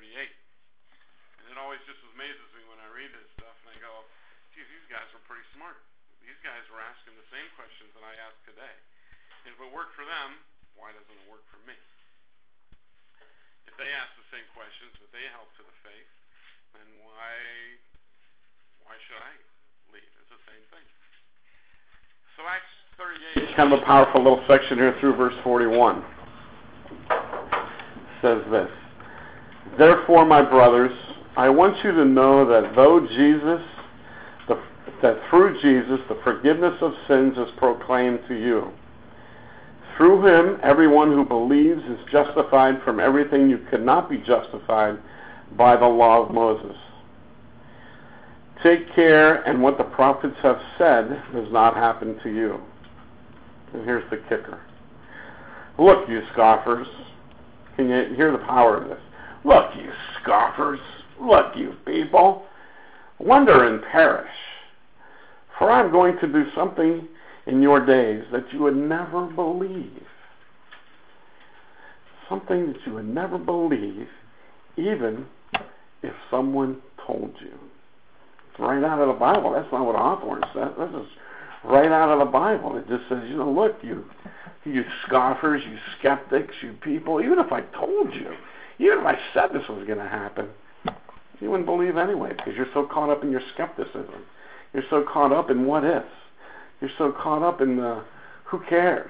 38. And it always just amazes me when I read this stuff and I go, geez, these guys were pretty smart. These guys were asking the same questions that I ask today. And if it worked for them, why doesn't it work for me? If they ask the same questions, if they help to the faith, then why should I leave? It's the same thing. So Acts 38 is kind of a powerful little section here through verse 41. It says this: Therefore, my brothers, I want you to know that that through Jesus the forgiveness of sins is proclaimed to you. Through him, everyone who believes is justified from everything you could not be justified by the law of Moses. Take care, and what the prophets have said does not happen to you. And here's the kicker. Look, you scoffers. Can you hear the power of this? Look, you scoffers. Look, you people. Wonder and perish. For I'm going to do something in your days that you would never believe. Something that you would never believe, even if someone told you. It's right out of the Bible. That's not what Hawthorne said. This is right out of the Bible. It just says, look, you scoffers, you skeptics, you people, even if I told you, even if I said this was going to happen, you wouldn't believe anyway, because you're so caught up in your skepticism. You're so caught up in what ifs. You're so caught up in the who cares.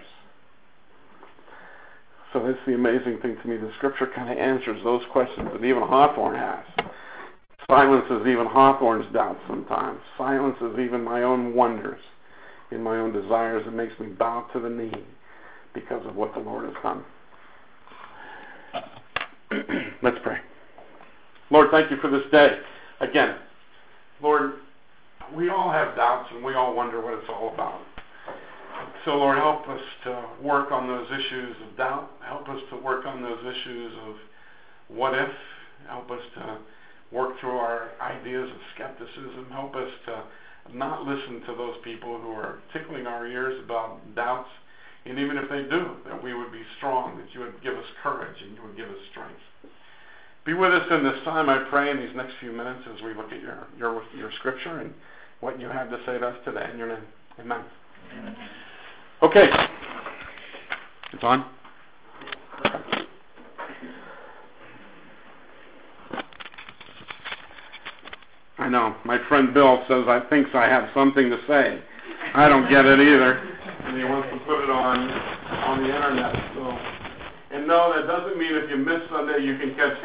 So that's the amazing thing to me. The Scripture kind of answers those questions that even Hawthorne has. Silences even Hawthorne's doubts sometimes. Silences even my own wonders and my own desires. It makes me bow to the knee because of what the Lord has done. Let's pray. Lord, thank you for this day. Again, Lord, we all have doubts and we all wonder what it's all about. So, Lord, help us to work on those issues of doubt. Help us to work on those issues of what if. Help us to work through our ideas of skepticism. Help us to not listen to those people who are tickling our ears about doubts. And even if they do, that we would be strong, that you would give us courage and you would give us strength. Be with us in this time, I pray, in these next few minutes as we look at your Scripture and what you have to say to us today. In your name, amen. Okay. It's on. I know. My friend Bill says thinks I have something to say. I don't get it either. And he wants to put it on the internet. So, and no, that doesn't mean if you miss Sunday you can catch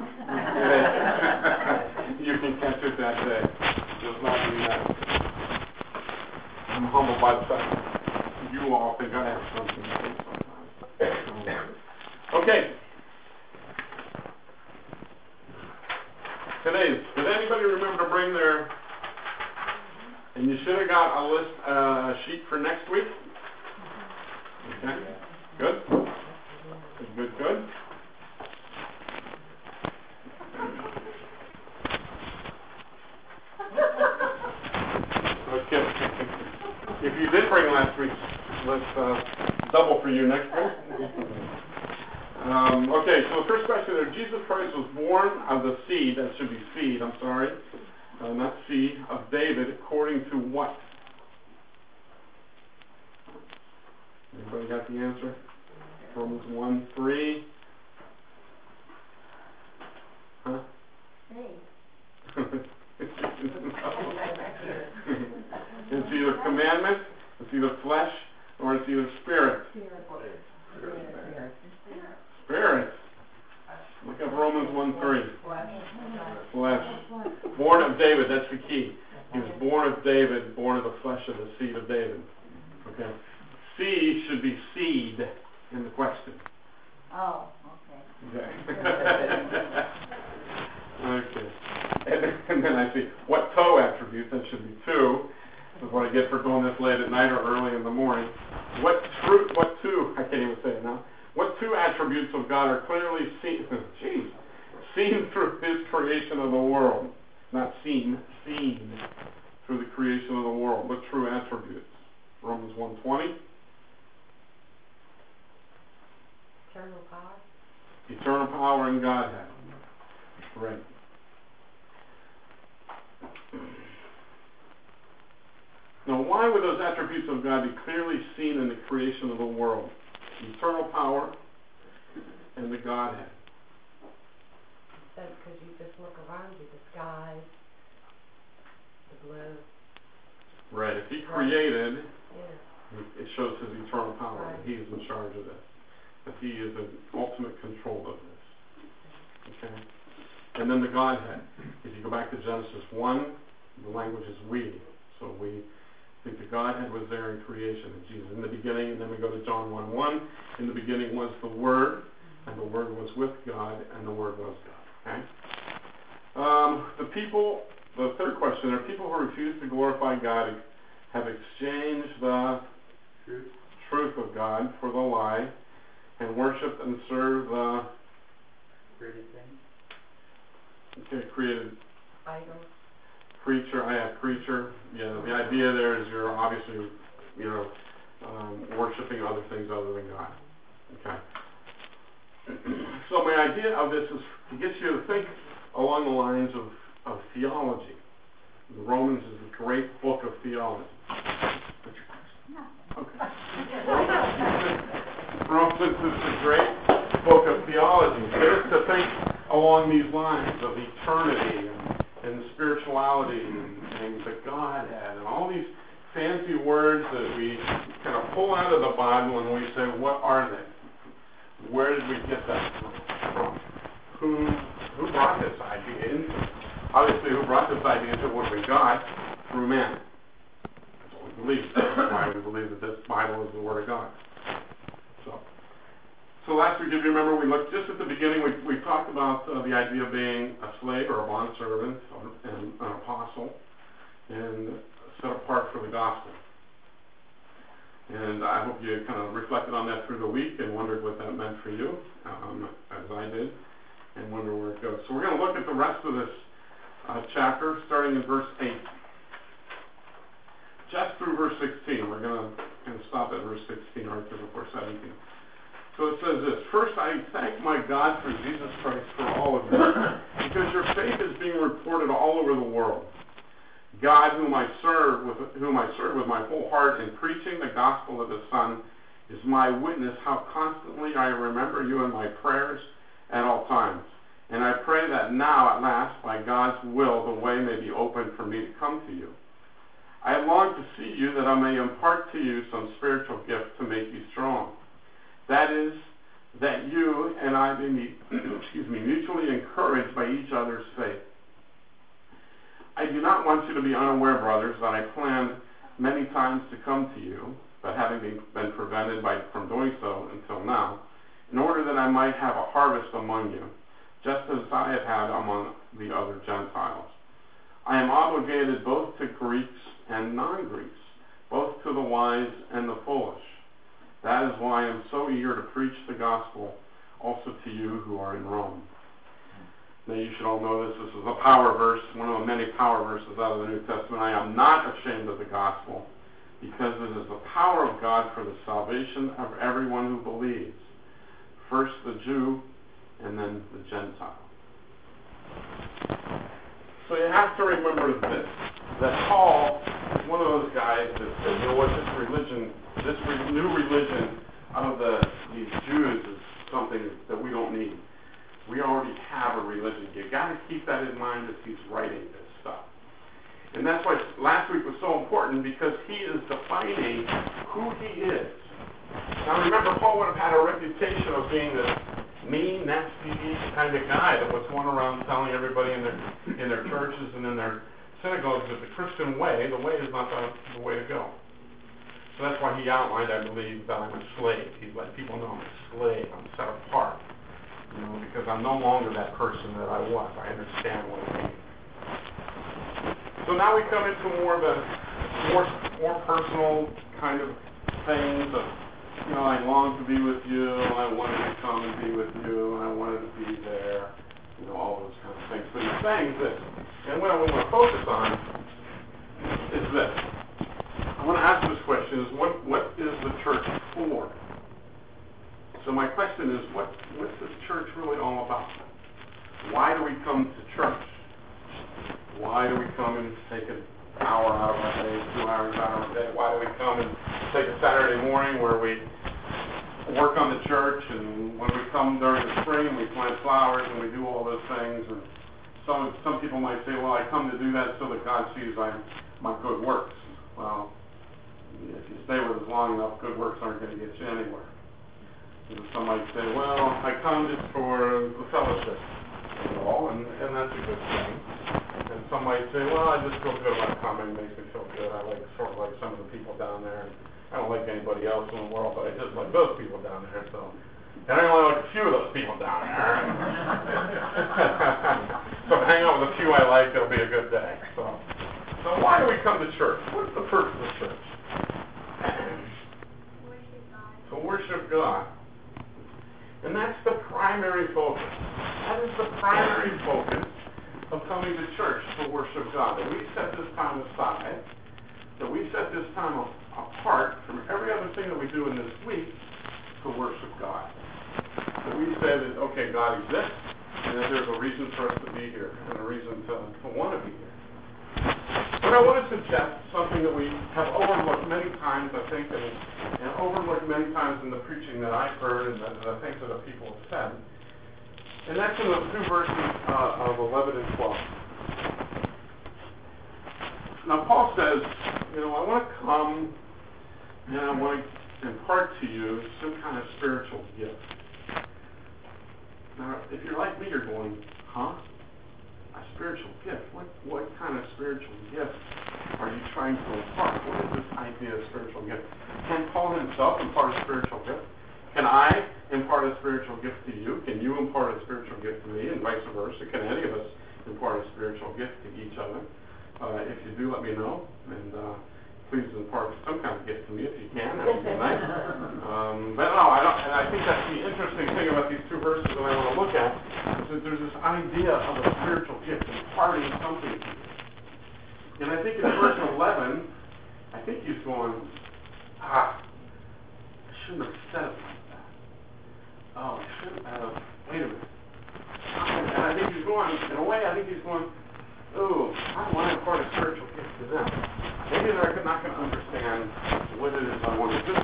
you can catch it that day. It does not mean that. I'm humbled by the fact that you all think I have something to say sometimes. Okay. Did anybody remember to bring their, and you should have got a sheet for next week? Okay. Good? Good. Okay. If you did bring last week, let's double for you next week. Okay, so the first question there, Jesus Christ was born of the seed, that should be seed, I'm sorry, not seed, of David, according to what? Anybody got the answer? Romans 1:3. Huh? It's either commandment, it's either flesh, or it's either spirit. Spirit. Look up Romans 1:3. Flesh. Born of David, that's the key. He was born of David, born of the flesh of the seed of David. Okay. Seed should be seed in the question. Oh, okay. Okay. And then I see what toe attributes, that should be two. That's what I get for doing this late at night or early in the morning. What two, I can't even say it now. What two attributes of God are clearly seen through His creation of the world? Not seen through the creation of the world. What true attributes? Romans 1:20. Eternal power. Eternal power and Godhead. great. Now, why would those attributes of God be clearly seen in the creation of the world? Eternal power and the Godhead. That's because you just look around you, the sky, the blue. Right. If he created, Yeah. it shows his eternal power. Right. He is in charge of this. That he is in ultimate control of this. Okay? And then the Godhead. If you go back to Genesis 1, the language is we. So we think the Godhead was there in creation. And Jesus in the beginning, and then we go to John 1:1. In the beginning was the Word, and the Word was with God, and the Word was God. Okay? The third question, are people who refuse to glorify God have exchanged the truth of God for the lie and worship and serve the Created things. okay, created Idols. creature. I have creature. Yeah, the idea there is you're obviously, worshiping other things other than God. Okay. So my idea of this is to get you to think along the lines of theology. Romans is a great book of theology. Okay. Romans is a great book of theology. Get us to think along these lines of eternity and spirituality and the Godhead and all these fancy words that we kind of pull out of the Bible and we say, what are they? Where did we get that from? Who brought this idea into it? Obviously, who brought this idea into what we got? Through man. That's what we believe. That's why we believe that this Bible is the Word of God. So last week, if you remember, we looked just at the beginning, we talked about the idea of being a slave or a bondservant and an apostle and set apart for the gospel. And I hope you kind of reflected on that through the week and wondered what that meant for you, as I did, and wonder where it goes. So we're going to look at the rest of this chapter, starting in verse 8. Just through verse 16. We're going to stop at verse 16 right there before 17. So it says this: First, I thank my God through Jesus Christ for all of you, because your faith is being reported all over the world. God, whom I serve with my whole heart in preaching the gospel of the Son, is my witness how constantly I remember you in my prayers at all times. And I pray that now, at last, by God's will, the way may be open for me to come to you. I long to see you, that I may impart to you some spiritual gift to make you strong. That is, that you and I may be mutually encouraged by each other's faith. I do not want you to be unaware, brothers, that I planned many times to come to you, but having been prevented from doing so until now, in order that I might have a harvest among you, just as I have had among the other Gentiles. I am obligated both to Greeks and non-Greeks, both to the wise and the foolish. That is why I am so eager to preach the gospel also to you who are in Rome. Now you should all know this. This is a power verse, one of the many power verses out of the New Testament. I am not ashamed of the gospel, because it is the power of God for the salvation of everyone who believes. First the Jew, and then the Gentile. So you have to remember this, that Paul is one of those guys that said, you know what, this new religion of these Jews is something that we don't need. We already have a religion. You got to keep that in mind as he's writing this stuff. And that's why last week was so important, because he is defining who he is. Now remember, Paul would have had a reputation of being this mean, nasty kind of guy that was going around telling everybody in their churches and in their synagogues that the Christian way, the way is not the way to go. So that's why he outlined, I believe, that I'm a slave. He let people know I'm a slave. I'm set apart. Because I'm no longer that person that I was. I understand what it means. So now we come into more of a more personal kind of things of, I long to be with you, I wanted to come and be with you, and I wanted to be there, all those kind of things. But he's saying this, and what I want to focus on is this. I want to ask this question: is what is the church for? So my question is, what's this church really all about? Why do we come to church? Why do we come and take an hour out of our day, 2 hours out of our day? Why do we come and take a Saturday morning where we work on the church, and when we come during the spring, we plant flowers and we do all those things? And some people might say, well, I come to do that so that God sees my good works. Well, if you stay with us long enough, good works aren't going to get you anywhere. Some might say, well, I come just for the fellowship, and that's a good thing. And some might say, well, I just feel good about coming, it makes me feel good. I sort of like some of the people down there. And I don't like anybody else in the world, but I just like those people down there. So, and I only like a few of those people down there. So if I hang out with a few I like, it'll be a good day. So why do we come to church? What's the purpose of church? To worship God. And that's the primary focus. That is the primary focus of coming to church, to worship God. That we set this time aside, that we set this time apart from every other thing that we do in this week to worship God. That we say that, okay, God exists, and that there's a reason for us to be here, and a reason to want to be here. But I want to suggest something that we have overlooked many times, I think, and overlooked many times in the preaching that I've heard and the things that the people have said. And that's in the 2 verses of 11 and 12. Now, Paul says, I want to come and I want to impart to you some kind of spiritual gift. Now, if you're like me, you're going, huh? A spiritual gift? What kind of spiritual gift are you trying to impart? What is this idea of spiritual gift? Can Paul himself impart a spiritual gift? Can I impart a spiritual gift to you? Can you impart a spiritual gift to me, and vice versa? Can any of us impart a spiritual gift to each other? If you do, let me know, and please impart some kind of gift to me if you can. That would be nice. But no, I don't. And I think that's the interesting thing about these 2 verses that I want to look at, is that there's this idea of a spiritual gift, imparting something to you. And I think in verse 11, I think he's going, I shouldn't have said it like that. Oh, I shouldn't have. Wait a minute. And I think he's going, in a way, I think he's going, oh, I don't want to impart a spiritual gift to them. Maybe they're not going to understand what it is I want to do.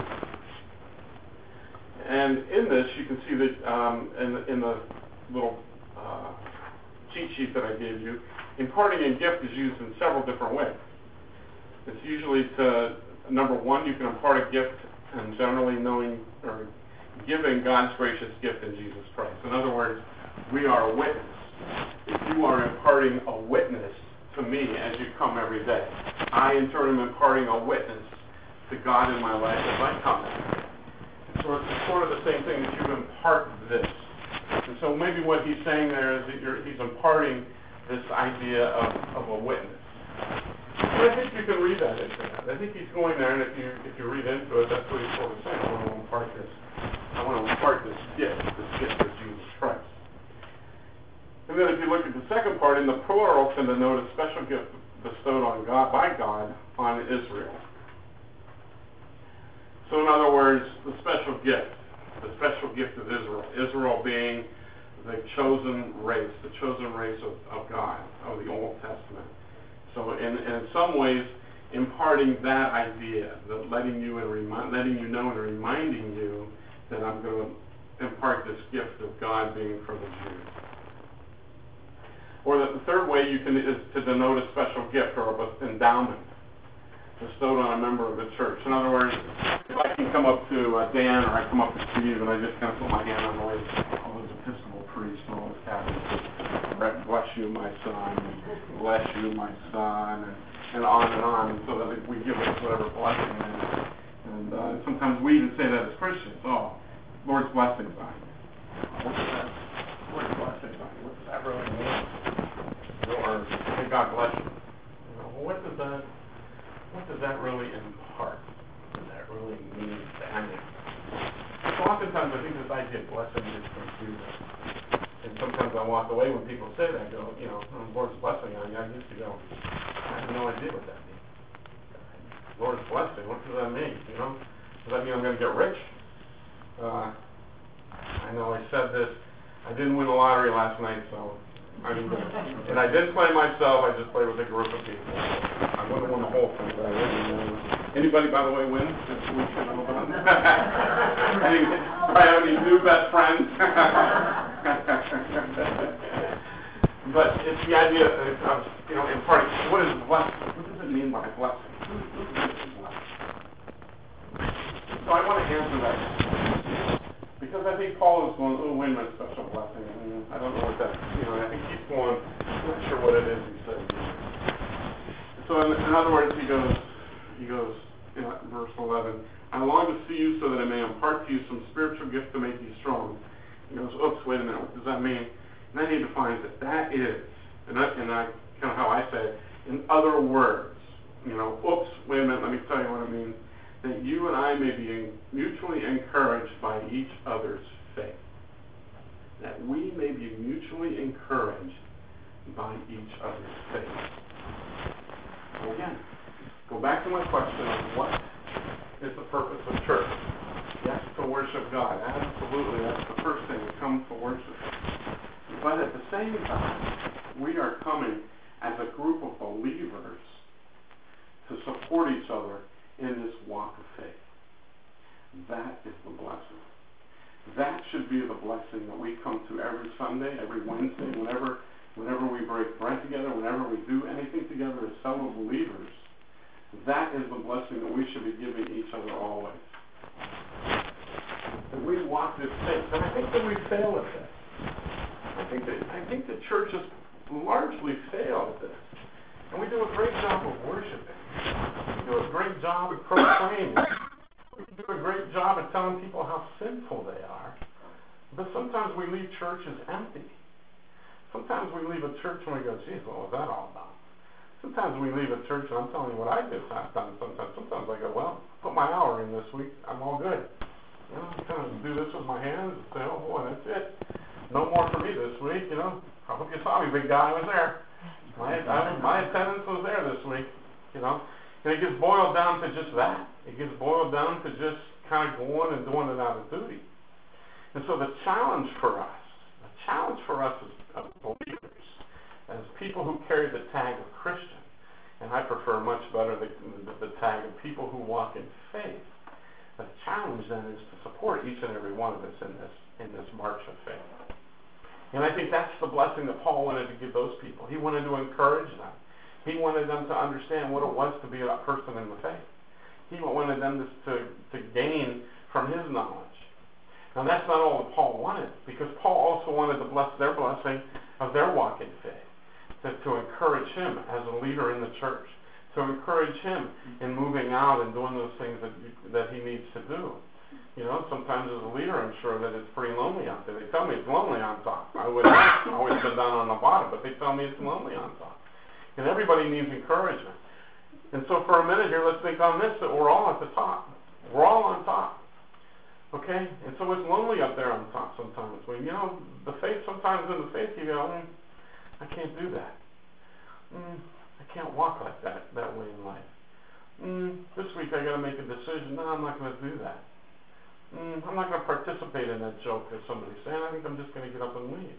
And in this, you can see that in the little cheat sheet that I gave you, imparting a gift is used in several different ways. It's usually to, number one, you can impart a gift and generally knowing or giving God's gracious gift in Jesus Christ. In other words, we are a witness. If you are imparting a witness to me as you come every day, I in turn am imparting a witness to God in my life as I come every day. So it's sort of the same thing that you impart this. And so maybe what he's saying there is that he's imparting this idea of a witness. And I think you can read that into that. I think he's going there, and if you read into it, that's what he's sort of saying. I want to impart this gift of Jesus Christ. And then if you look at the second part, in the plural, can denote a special gift bestowed on God by God on Israel. So in other words, the special gift of Israel. Israel being the chosen race of God, of the Old Testament. So in some ways, imparting that idea, that letting you know and reminding you that I'm going to impart this gift of God being for the Jews. Or the third way is to denote a special gift or an endowment bestowed on a member of the church. In other words, if I can come up to Dan or I come up to Steve and I just kind of put my hand on the way, all those Episcopal priests and all those Catholics, bless you, my son, bless you, my son, and on, so that we give us whatever blessing is. And sometimes we even say that as Christians. Oh, Lord's blessings on you. What is that? Lord's blessings on you. What does that really mean? Or may God bless you. What does that really impart? What does that really mean to anyone? So oftentimes I think this idea of blessing is confusing. And sometimes I walk away when people say that, go, Lord's blessing on you. I used to go, I have no idea what that means. Lord's blessing, what does that mean? Does that mean I'm going to get rich? I know I said this I didn't win the lottery last night, so I didn't get it. And I didn't play myself. I just played with a group of people. I wouldn't have won the whole thing, but I wouldn't. Anybody, by the way, win this week? I don't know. I have any new best friends? But it's the idea of, in part, what is blessing? What does it mean by blessing? Who is blessed? So I want to answer that. Because I think Paul is going, wait a minute, special blessing. I don't know what that, I think he's going, I'm not sure what it is he said. So in other words, he goes, in verse 11, I long to see you so that I may impart to you some spiritual gift to make you strong. He goes, oops, wait a minute, what does that mean? And then he defines it. That is, and I kind of how I say it, in other words, oops, wait a minute, let me tell you what it means. That you and I may be mutually encouraged by each other's faith. That we may be mutually encouraged by each other's faith. So again, go back to my question of what is the purpose of church? Yes, to worship God. Absolutely, that's the first thing. We come to worship. But at the same time, we are coming as a group of believers to support each other in this walk of faith. That is the blessing. That should be the blessing that we come to every Sunday, every Wednesday, whenever we break bread together, whenever we do anything together as fellow believers. That is the blessing that we should be giving each other always. That we walk this faith. And I think that we fail at this. I think the churches largely fail at this. And we do a great job of worshiping. We do a great job of proclaiming. We do a great job of telling people how sinful they are. But sometimes we leave churches empty. Sometimes we leave a church and we go, geez, what was that all about? Sometimes we leave a church and I'm telling you what I just have done sometimes. Sometimes I go, well, put my hour in this week. I'm all good. I kind of do this with my hands and say, oh boy, that's it. No more for me this week, I hope you saw me, big guy. I was there. My attendance was there this week, And it gets boiled down to just that. It gets boiled down to just kind of going and doing it out of duty. And so the challenge for us as believers, as people who carry the tag of Christian, and I prefer much better the tag of people who walk in faith, the challenge then is to support each and every one of us in this march of faith. And I think that's the blessing that Paul wanted to give those people. He wanted to encourage them. He wanted them to understand what it was to be a person in the faith. He wanted them to gain from his knowledge. Now that's not all that Paul wanted, because Paul also wanted to bless their blessing of their walk in faith, to encourage him as a leader in the church, to encourage him in moving out and doing those things that he needs to do. Sometimes as a leader, I'm sure that it's pretty lonely out there. They tell me it's lonely on top. I would have always been down on the bottom, but they tell me it's lonely on top. And everybody needs encouragement. And so for a minute here, let's think on this, that we're all at the top. We're all on top. Okay? And so it's lonely up there on top sometimes. When, the faith, sometimes in the faith, you go, I can't do that. I can't walk like that way in life. This week I got to make a decision. No, I'm not going to do that. I'm not going to participate in that joke that somebody's saying. I think I'm just going to get up and leave.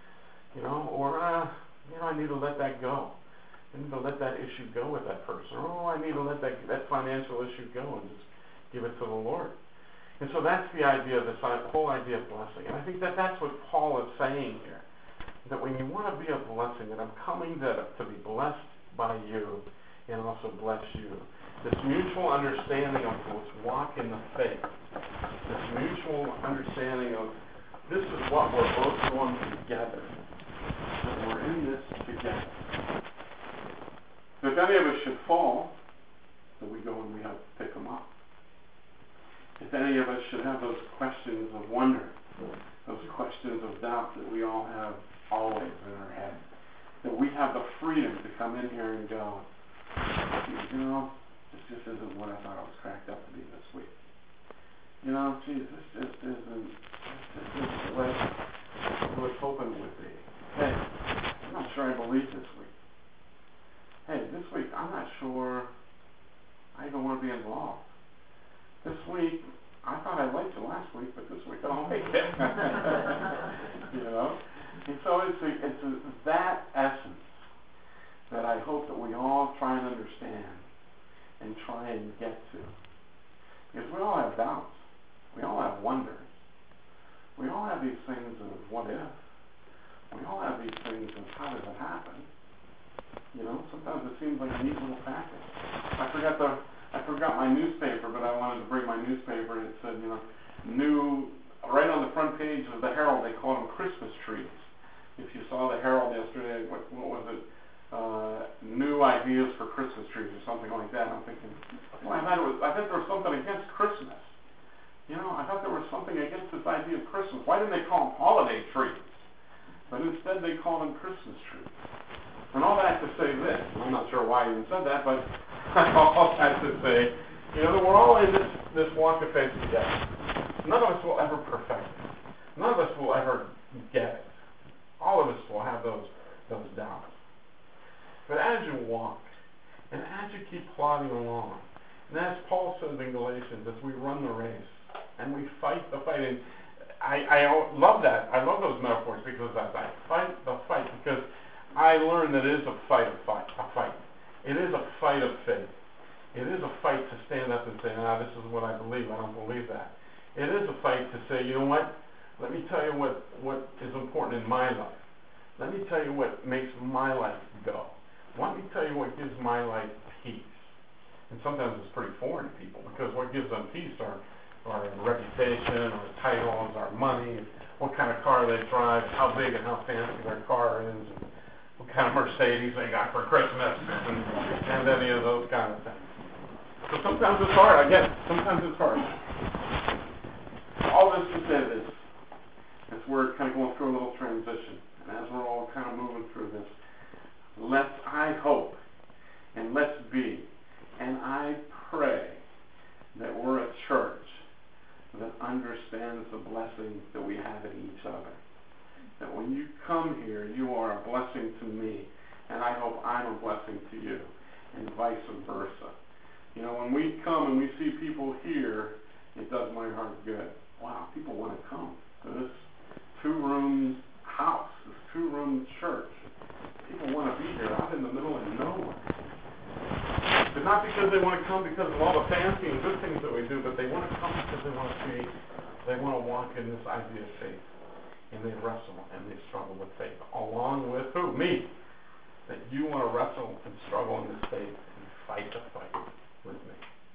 Or I need to let that go. I need to let that issue go with that person. Or I need to let that financial issue go and just give it to the Lord. And so that's the idea, this whole idea of blessing. And I think that's what Paul is saying here. That when you want to be a blessing, that I'm coming to be blessed by you and also bless you. This mutual understanding of let's walk in the faith. This mutual understanding of this is what we're both doing together. That we're in this together. If any of us should fall, then we go and we help pick them up. If any of us should have those questions of wonder, those questions of doubt that we all have always in our head, that we have the freedom to come in here and go, this just isn't what I thought it was cracked up to be this week. This just isn't what I was hoping it would be. Hey, I'm not sure I believe this week. Hey, this week, I'm not sure I even want to be involved. This week, I thought I liked you last week, but this week I don't like it. know? And so it's that essence that I hope that we all try and understand and try and get to. Because we all have doubts. We all have wonders. We all have these things of what if. We all have these things of how does it happen. You know, sometimes it seems like a neat little package. I forgot my newspaper, but I wanted to bring my newspaper, and it said, you know, right on the front page of the Herald, they call them Christmas trees. If you saw the Herald yesterday, what was it? New ideas for Christmas trees or something like that. I'm thinking, well, I thought there was something against Christmas. You know, I thought there was something against this idea of Christmas. Why didn't they call them holiday trees? But instead they call them Christmas trees. And all that to say this, I'm not sure why I even said that, but all that to say, you know, that we're all in this walk of faith together. None of us will ever perfect it. None of us will ever get it. All of us will have those doubts. But as you walk, and as you keep plodding along, and as Paul says in Galatians, as we run the race, and we fight the fight, and I love that. I love those metaphors because as I fight the fight, because I learned that it is a fight. It is a fight of faith. It is a fight to stand up and say, this is what I believe. I don't believe that. It is a fight to say, you know what? Let me tell you what is important in my life. Let me tell you what makes my life go. Let me tell you what gives my life peace. And sometimes it's pretty foreign to people because what gives them peace are reputation, or titles, or money, what kind of car they drive, how big and how fancy their car is, and what kind of Mercedes they got for Christmas, and any of those kind of things. So sometimes it's hard, I get it. Sometimes it's hard. All this to say this, as we're kind of going through a little transition, and as we're all kind of moving through this, I hope, and let's be, and I pray that we're a church that understands the blessing that we have in each other. That when you come here, you are a blessing to me, and I hope I'm a blessing to you, and vice versa. You know, when we come and we see people here, it does my heart good. Wow, people want to come to this 2-room house, this 2-room church. People want to be here out in the middle of nowhere. But not because they want to come because of all the fancy and good things that we do, but they want to come because they want to walk in this idea of faith. And they wrestle and they struggle with faith. Along with who? Me. That you want to wrestle and struggle in this faith and fight the fight with me.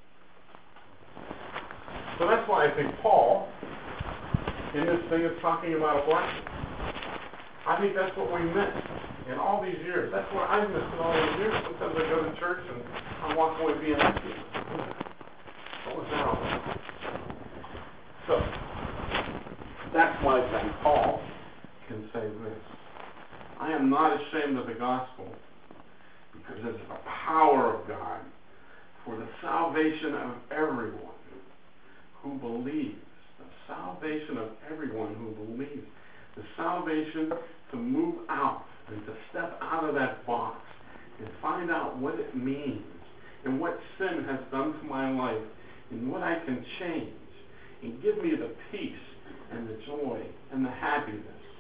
So that's why I think Paul, in this thing, is talking about a blessing. I think that's what we missed in all these years. That's what I've missed in all these years. Sometimes I go to church and I walk away being empty. What was that all about? So, that's why St. Paul can say this. I am not ashamed of the gospel because it is the power of God for the salvation of everyone who believes. The salvation of everyone who believes. The salvation to move out and to step out of that box and find out what it means and what sin has done to my life and what I can change and give me the peace and the joy and the happiness.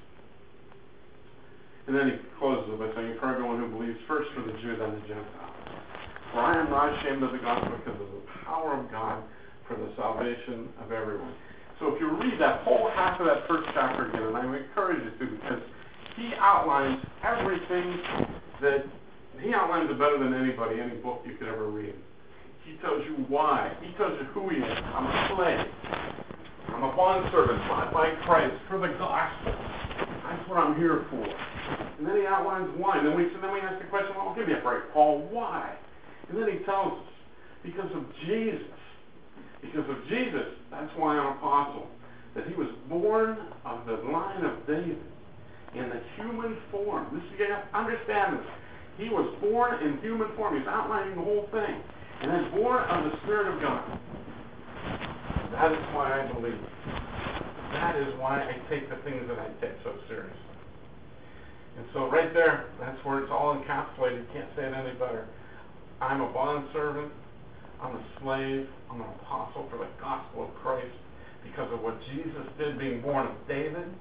And then he closes by saying, for everyone who believes, first for the Jew, then the Gentile. For I am not ashamed of the gospel because of the power of God for the salvation of everyone. So if you read that whole half of that first chapter again, and I would encourage you to, because he outlines everything he outlines it better than anybody, any book you could ever read. He tells you why. He tells you who he is. I'm a slave. I'm a bondservant bought by Christ for the gospel. That's what I'm here for. And then he outlines why. And then we ask the question, well, give me a break, Paul, why? And then he tells us, because of Jesus. Because of Jesus, that's why I'm an apostle. That he was born of the line of David in the human form. You have to understand this. He was born in human form. He's outlining the whole thing. And then born of the Spirit of God. That is why I believe. That is why I take the things that I take so seriously. And so right there, that's where it's all encapsulated. You can't say it any better. I'm a bondservant. I'm a slave. I'm an apostle for the gospel of Christ because of what Jesus did, being born of David,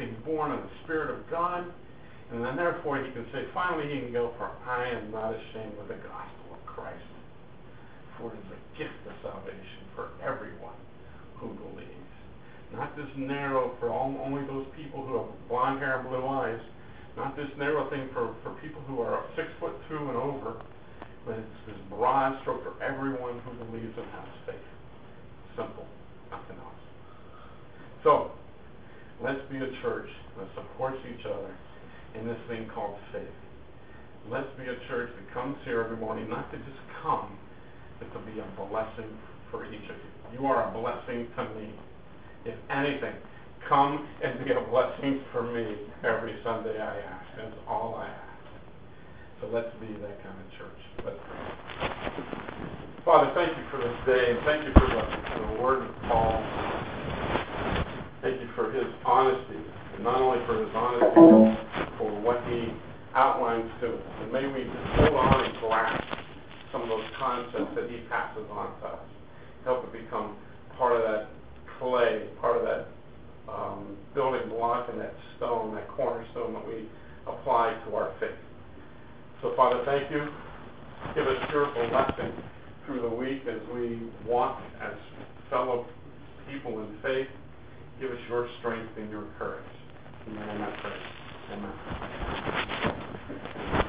being born of the Spirit of God, and then therefore he can say, finally he can go, for I am not ashamed of the gospel of Christ, for it is a gift of salvation for everyone who believes. Not this narrow for only those people who have blonde hair and blue eyes, not this narrow thing for people who are 6 foot 2 and over, but it's this broad stroke for everyone who believes and has faith. Simple, nothing else. So, let's be a church that supports each other in this thing called faith. Let's be a church that comes here every morning, not to just come, but to be a blessing for each of you. You are a blessing to me. If anything, come and be a blessing for me every Sunday, I ask. That's all I ask. So let's be that kind of church. Let's pray. Father, thank you for this day, and thank you for the word of Paul. Thank you for his honesty, and not only for his honesty, but for what he outlines to us. And may we hold on and grasp some of those concepts that he passes on to us. Help it become part of that clay, part of that building block and that stone, that cornerstone that we apply to our faith. So, Father, thank you. Give us your blessing through the week as we walk as fellow people in faith. Give us your strength and your courage. In your name I pray. Amen.